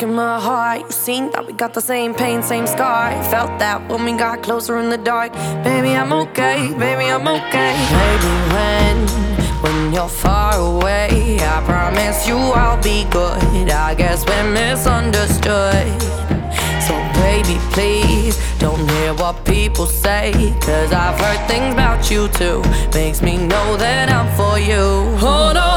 look in my heart, you seen that we got the same pain, same scar. Felt that when we got closer in the dark. Baby, I'm okay, baby, I'm okay. Maybe when you're far away, I promise you I'll be good. I guess we're misunderstood. So baby, please don't hear what people say, 'cause I've heard things about you too. Makes me know that I'm for you. Hold on.